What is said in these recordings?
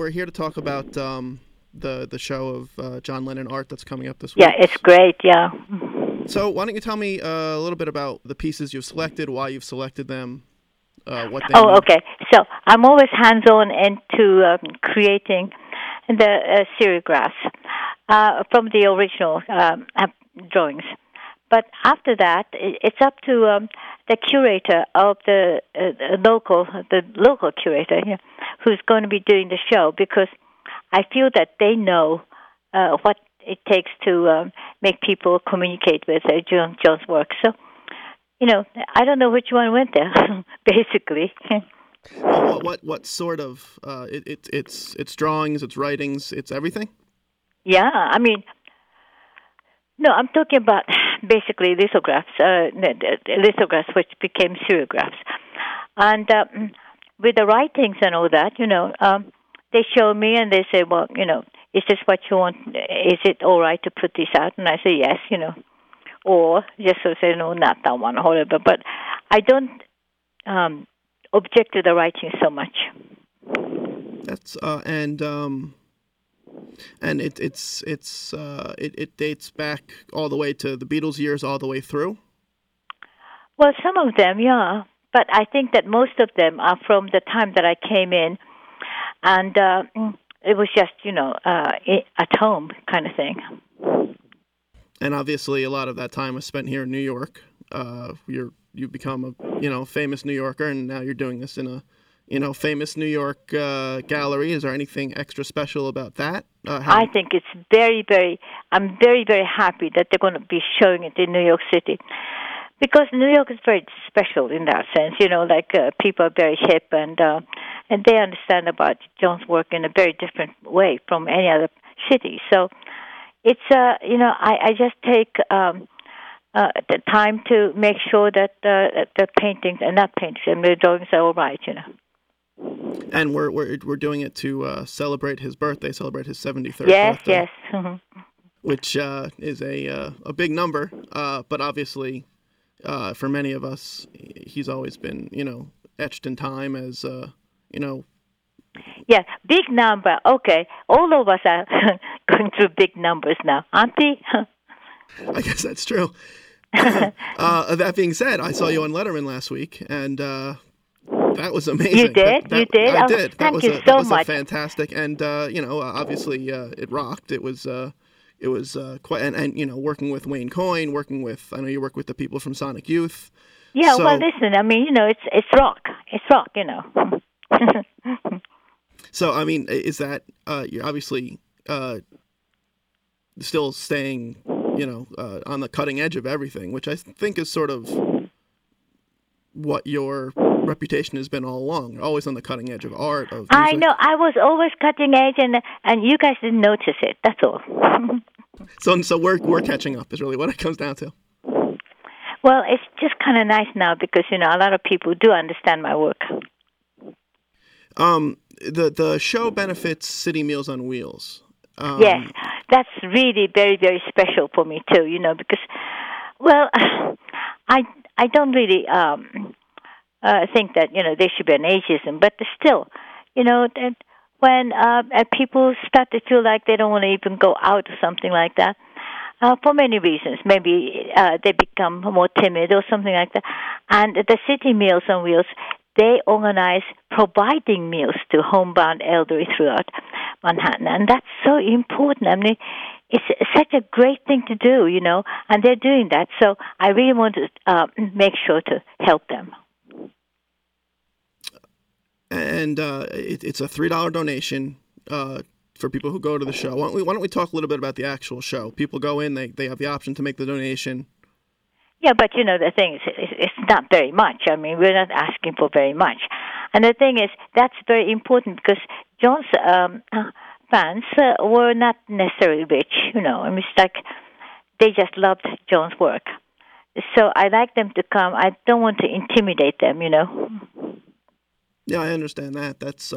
We're here to talk about the show of John Lennon art that's coming up this week. Yeah, it's great, yeah. So why don't you tell me a little bit about the pieces you've selected, why you've selected them, what they mean. Okay. So I'm always hands-on into creating the serigraphs from the original drawings. But after that, it's up to the curator of the local curator who's going to be doing the show, because I feel that they know what it takes to make people communicate with John's work. So, I don't know which one went there, basically. What sort of it's drawings, it's writings, it's everything? Yeah, I mean, no, I'm talking about basically lithographs, lithographs which became serigraphs. And with the writings and all that, they show me and they say, well, is this what you want? Is it all right to put this out? And I say, yes, Or just to say, no, not that one, whatever. But I don't object to the writing so much. That's and it dates back all the way to the Beatles years, all the way through. Well, some of them, yeah, but I think that most of them are from the time that I came in, and it was just at home kind of thing. And obviously, a lot of that time was spent here in New York. You've become a famous New Yorker, and now you're doing this in a famous New York gallery. Is there anything extra special about that? I think it's I'm very, very happy that they're going to be showing it in New York City. Because New York is very special in that sense, people are very hip and they understand about John's work in a very different way from any other city. So it's, I just take the time to make sure that the paintings, and not paintings, and the drawings are all right, And we're doing it to celebrate his birthday, celebrate his 73rd yes, birthday. Yes, yes. Which is a big number, but obviously, for many of us, he's always been, etched in time as, Yeah, big number. Okay, all of us are going through big numbers now, aren't we? I guess that's true. That being said, I saw you on Letterman last week, and that was amazing. You did? You did? I did. Thank you so much. Fantastic, and obviously, it rocked. It was quite, and working with Wayne Coyne, I know you work with the people from Sonic Youth. Yeah, well, listen, I mean, it's rock. It's rock, So, I mean, is that you're obviously still staying, on the cutting edge of everything, which I think is sort of what your reputation has been all along, always on the cutting edge of art, of music. I know, I was always cutting edge, and you guys didn't notice it, that's all. So we're catching up is really what it comes down to. Well, it's just kind of nice now because, a lot of people do understand my work. The show benefits City Meals on Wheels. Yes, that's really very, very special for me too, because, well, I don't really think that, there should be an ageism, but still, that when people start to feel like they don't want to even go out or something like that, for many reasons. Maybe they become more timid or something like that. And the City Meals on Wheels, they organize providing meals to homebound elderly throughout Manhattan. And that's so important. I mean, it's such a great thing to do, and they're doing that. So I really want to make sure to help them. And it's a $3 donation for people who go to the show. Why don't we talk a little bit about the actual show? People go in, they have the option to make the donation. Yeah, but the thing is, it's not very much. I mean, we're not asking for very much. And the thing is, that's very important because John's fans were not necessarily rich, I mean, it's like they just loved John's work. So I like them to come. I don't want to intimidate them, Yeah, I understand that. That's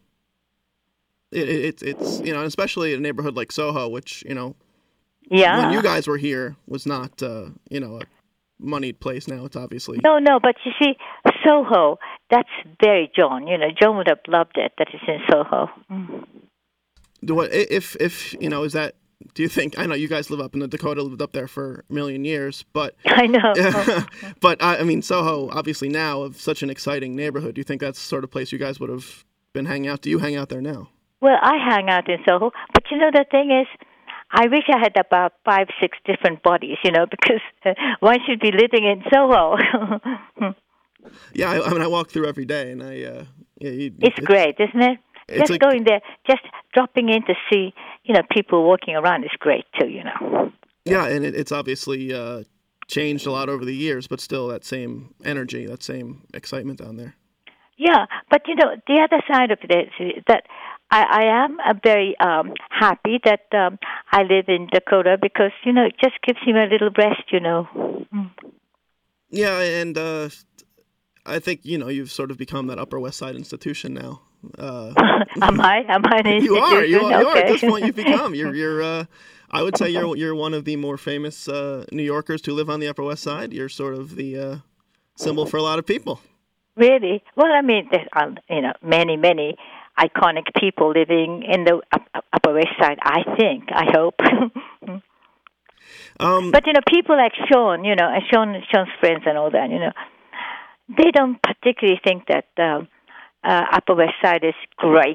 it's especially in a neighborhood like Soho, which yeah, when you guys were here was not a moneyed place. Now it's obviously no. But you see, Soho, that's very John. John would have loved it that it's in Soho. Mm. What if is that? Do you think? I know you guys live up in the Dakota, lived up there for a million years, but I know. but I mean Soho, obviously now of such an exciting neighborhood. Do you think that's the sort of place you guys would have been hanging out? Do you hang out there now? Well, I hang out in Soho, but the thing is, I wish I had about 5, 6 different bodies, because one should be living in Soho. Yeah, I mean I walk through every day, and it's great, isn't it? Just like, going there, just dropping in to see, people walking around is great too, Yeah, and it's obviously changed a lot over the years, but still that same energy, that same excitement down there. Yeah, but the other side of it is that I am very happy that I live in Dakota because, it just gives me a little rest, Mm. Yeah, and I think, you've sort of become that Upper West Side institution now. Am I an institution? You are. Okay. At this point, you've become. You're. I would say you're one of the more famous New Yorkers to live on the Upper West Side. You're sort of the symbol for a lot of people. Really? Well, I mean, there's many iconic people living in the Upper West Side. I hope. But people like Sean, and Sean's friends and all that, they don't particularly think that Upper West Side is great.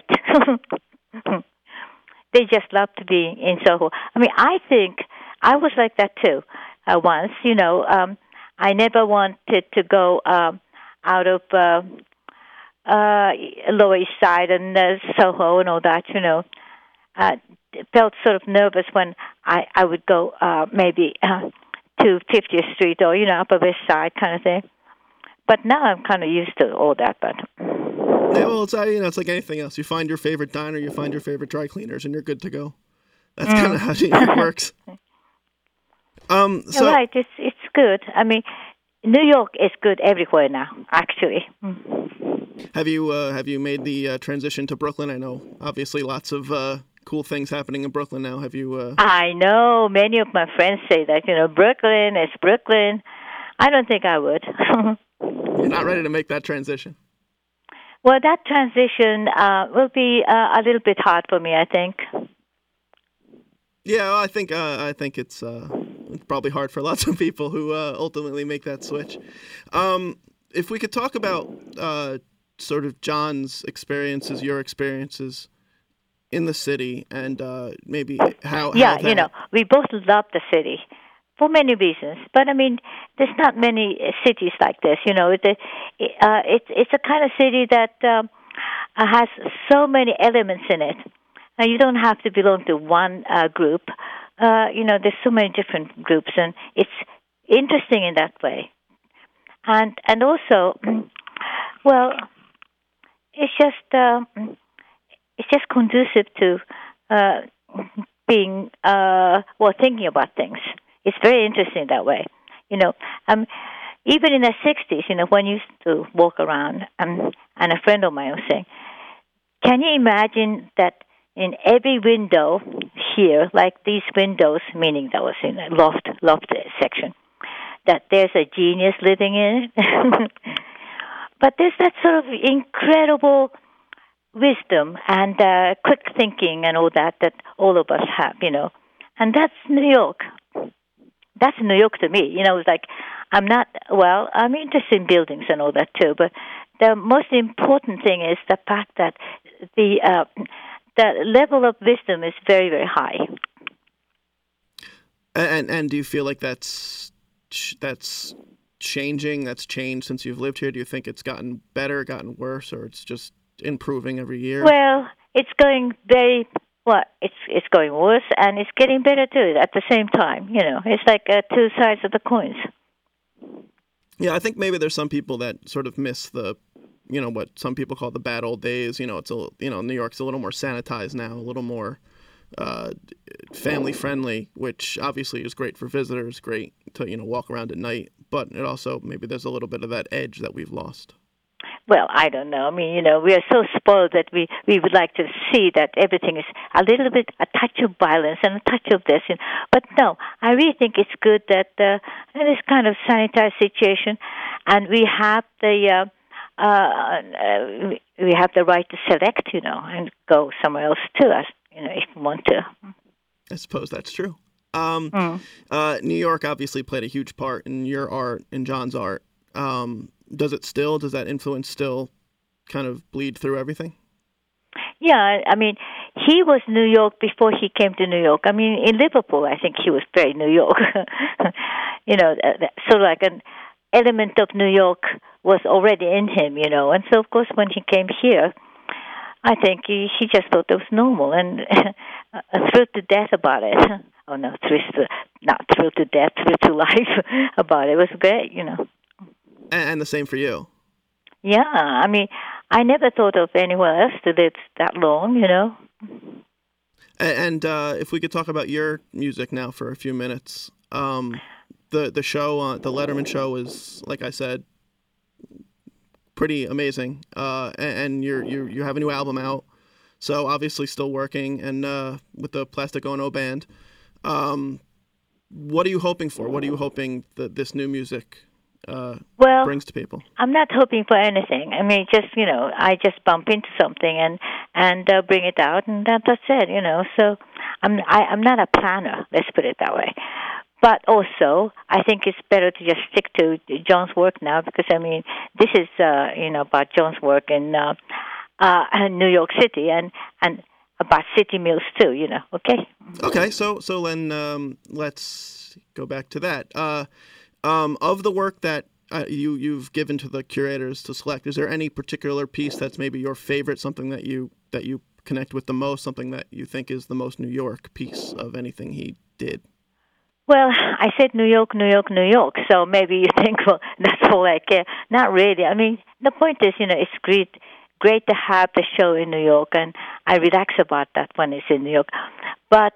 They just love to be in Soho. I mean, I think I was like that too once. I never wanted to go out of Lower East Side and Soho and all that. Felt sort of nervous when I would go maybe to 50th Street or Upper West Side kind of thing. But now I'm kind of used to all that. But yeah, well, it's like anything else. You find your favorite diner, you find your favorite dry cleaners, and you're good to go. That's kind of how New York works. You're right. It's good. I mean, New York is good everywhere now, actually. Have you made the transition to Brooklyn? I know, obviously, lots of cool things happening in Brooklyn now. Have you? I know. Many of my friends say that. Brooklyn is Brooklyn. I don't think I would. You're not ready to make that transition? Well, that transition will be a little bit hard for me, I think. Yeah, I think it's probably hard for lots of people who ultimately make that switch. If we could talk about sort of John's experiences, your experiences in the city, and maybe how. Yeah, we both love the city for many reasons. But I mean, there's not many cities like this. It's a kind of city that has so many elements in it. Now, you don't have to belong to one group. There's so many different groups, and it's interesting in that way. And also, well, it's just conducive to being thinking about things. It's very interesting that way. Even in the 60s, when you used to walk around, and a friend of mine was saying, can you imagine that in every window here, like these windows, meaning that was in a loft section, that there's a genius living in it? But there's that sort of incredible wisdom and quick thinking and all that all of us have, And that's New York. That's New York to me. It's like I'm interested in buildings and all that too, but the most important thing is the fact that the level of wisdom is very, very high. And do you feel like that's changing? That's changed since you've lived here? Do you think it's gotten better, gotten worse, or it's just improving every year? Well, it's going it's going worse, and it's getting better too at the same time. It's like two sides of the coins. Yeah, I think maybe there's some people that sort of miss the, what some people call the bad old days. It's New York's a little more sanitized now, a little more family friendly, which obviously is great for visitors, great to walk around at night. But it also maybe there's a little bit of that edge that we've lost. Well, I don't know. I mean, we are so spoiled that we would like to see that everything is a little bit, a touch of violence and a touch of this. But no, I really think it's good that in this kind of sanitized situation, and we have the we have the right to select, and go somewhere else too, if we want to. I suppose that's true. Mm. New York obviously played a huge part in your art, in John's art. Does it still? Does that influence still kind of bleed through everything? Yeah, I mean, he was New York before he came to New York. I mean, in Liverpool, I think he was very New York. Sort of like an element of New York was already in him, And so, of course, when he came here, I think he just thought it was normal and thrilled to death about it. Oh, no, not thrilled to death, thrilled to life about it. It was great, And the same for you. Yeah, I mean, I never thought of anywhere else to live that long, And if we could talk about your music now for a few minutes. The show, the Letterman show, is, like I said, pretty amazing. And you have a new album out, so obviously still working, and with the Plastic Ono band. What are you hoping for? What are you hoping that this new music brings to people? I'm not hoping for anything. I mean, just I just bump into something and bring it out, and that's it. So I'm not a planner. Let's put it that way. But also, I think it's better to just stick to John's work now, because I mean, this is about John's work in New York City and about City Mills too. Okay. Okay. So then let's go back to that. Of the work that you've given to the curators to select, is there any particular piece that's maybe your favorite, something that you connect with the most, something that you think is the most New York piece of anything he did? Well, I said New York, New York, New York, so maybe you think, well, that's all I care. Not really. I mean, the point is, it's great to have the show in New York, and I relax about that when it's in New York. But,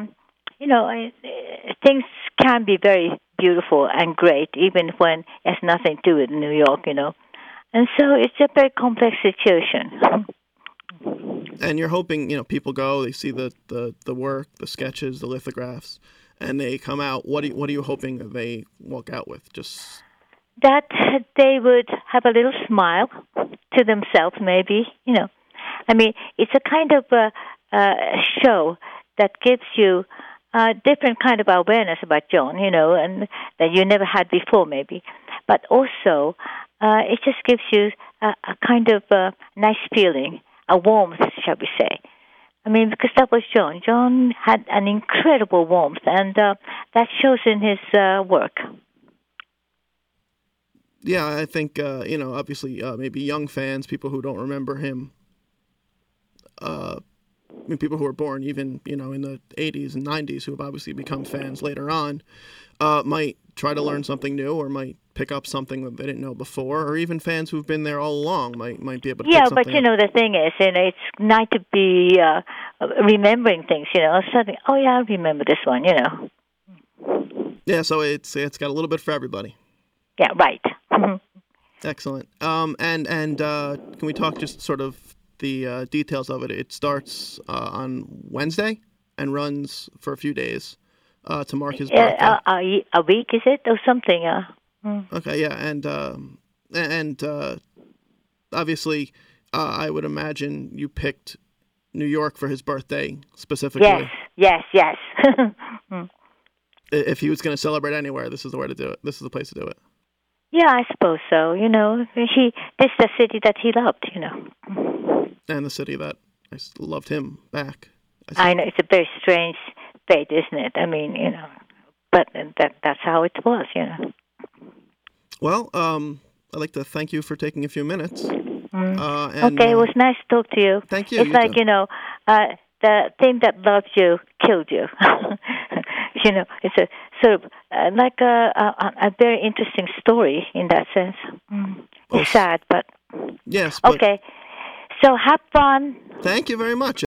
things can be very beautiful and great, even when it has nothing to do with New York, And so it's a very complex situation. And you're hoping, people go, they see the work, the sketches, the lithographs, and they come out. What are you hoping that they walk out with? Just that they would have a little smile to themselves, maybe. I mean, it's a kind of a show that gives you a different kind of awareness about John, and that you never had before, maybe. But also, it just gives you a kind of nice feeling, a warmth, shall we say. I mean, because that was John. John had an incredible warmth, and that shows in his work. Yeah, I think, obviously maybe young fans, people who don't remember him, people who were born even, in the 80s and 90s, who have obviously become fans later on, might try to learn something new, or might pick up something that they didn't know before, or even fans who've been there all along might be able to pick something up. Yeah, but, the thing is, it's nice to be remembering things, something, oh, yeah, I remember this one, Yeah, so it's got a little bit for everybody. Yeah, right. Excellent. And can we talk just sort of the details of it? It starts on Wednesday and runs for a few days to mark his birthday. A week, is it, or something? Okay, yeah, and obviously, I would imagine you picked New York for his birthday specifically. Yes. If he was going to celebrate anywhere, this is the way to do it. This is the place to do it. Yeah, I suppose so. This is the city that he loved. And the city that I loved him back. I know, it's a very strange fate, isn't it? I mean, but that's how it was. Well, I'd like to thank you for taking a few minutes. Okay, it was nice to talk to you. Thank you. It's like, the thing that loved you killed you. It's a sort of like a very interesting story in that sense. It's sad, but... Yes, but... Okay, so have fun. Thank you very much.